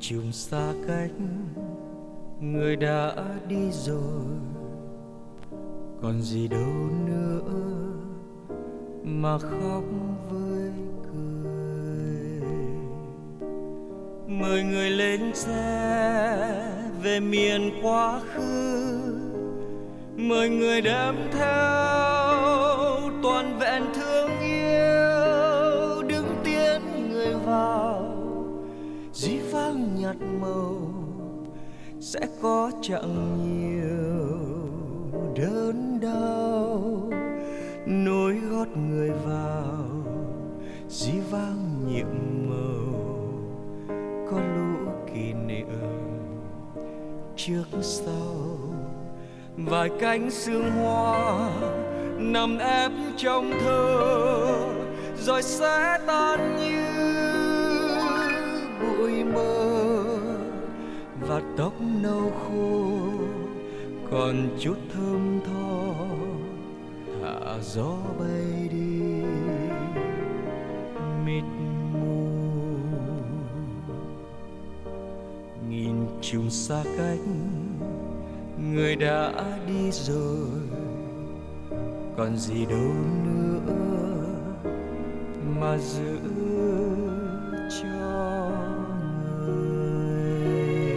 Chùm xa cách, người đã đi rồi, còn gì đâu nữa mà khóc với cười. Mời người lên xe về miền quá khứ, mời người đem theo toàn vẹn thương yêu, đứng tiễn người vào dĩ vãng nhạt màu. Sẽ có chẳng nhiều đớn đau, nối gót người vào dĩ vãng nhiệm màu. Có lũ kỷ niệm trước sau, vài cánh sương hoa nằm ép trong thơ, rồi sẽ tan như bụi mơ. Và tóc nâu khô còn chút thơm tho, thả gió bay đi mịt mù. Nghìn chùm xa cách, người đã đi rồi, còn gì đâu nữa mà giữ cho người.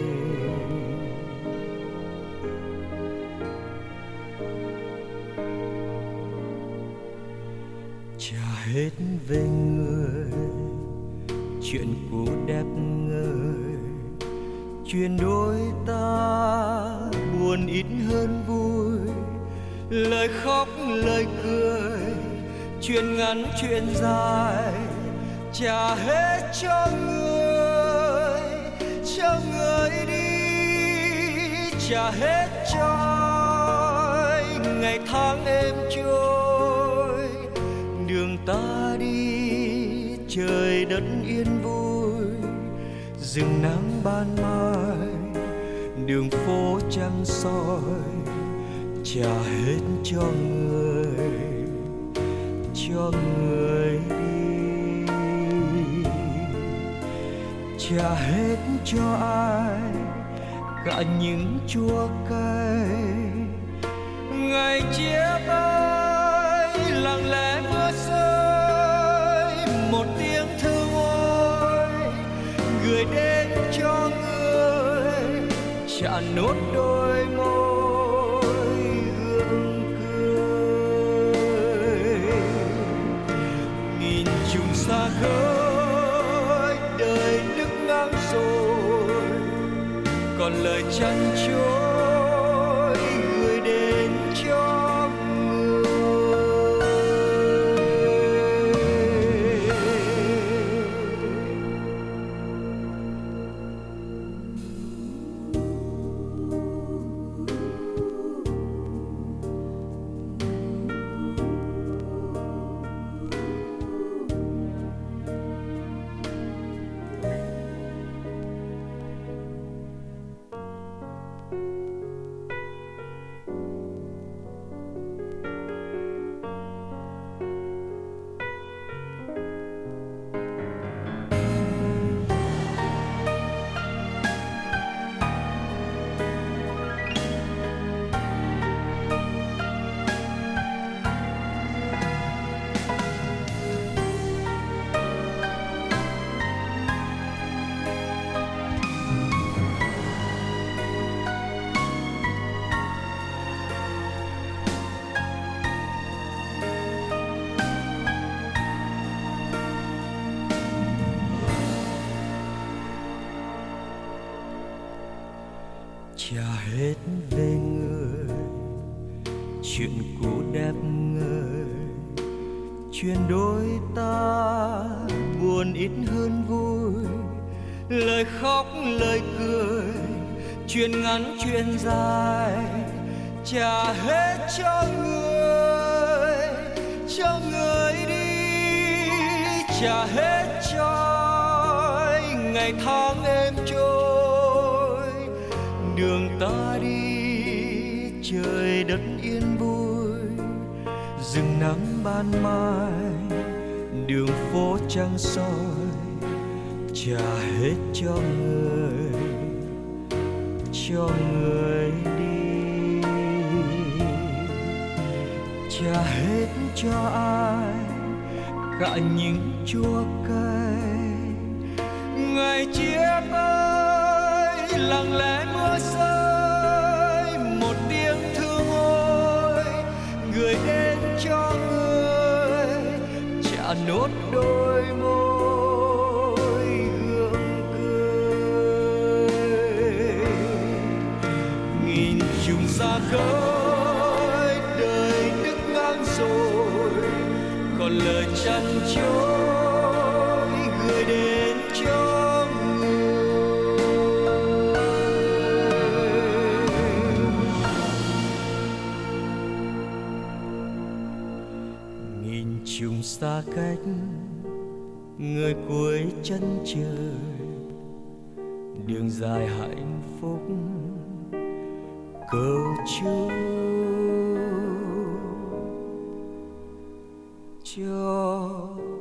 Chả hết về người, chuyện cũ đẹp ngời, chuyện đôi ta buồn ít hơn vui. Lời khóc lời cười, chuyện ngắn chuyện dài, trả hết cho người đi, trả hết cho ngày tháng êm trôi. Đường ta đi trời đất yên vui, rừng nắng ban mai, đường phố trăng soi, trả hết cho người đi. Trả hết cho ai cả những chua cay, ngày chia tay lặng lẽ mưa rơi, một tiếng thương ôi gửi đến cho người, trả nốt đôi môi gượng cười. Nghìn chùm xa khơi đời nước ngang rồi, còn lời chăn trối gửi đến cho người. Trả hết về người, chuyện cũ đẹp ngời, chuyện đôi ta buồn ít hơn vui. Lời khóc lời cười, chuyện ngắn chuyện dài, trả hết cho người đi, trả hết cho ngày tháng êm trôi. Đường ta đi trời đất yên vui, rừng nắng ban mai, đường phố trăng soi, trả hết cho người đi, trả hết cho ai cả những chua cay. Ngày chia tay lặng lẽ mưa rơi, một tiếng thương ôi gửi đến cho người, trả nốt đôi môi gượng cười. Nghìn trùng xa khơi đời đứt ngang rồi, còn lời chăn trối gửi đến cho người. Nghìn trùng xa cách người cuối chân trời, đường dài hạnh phúc cầu chúc cho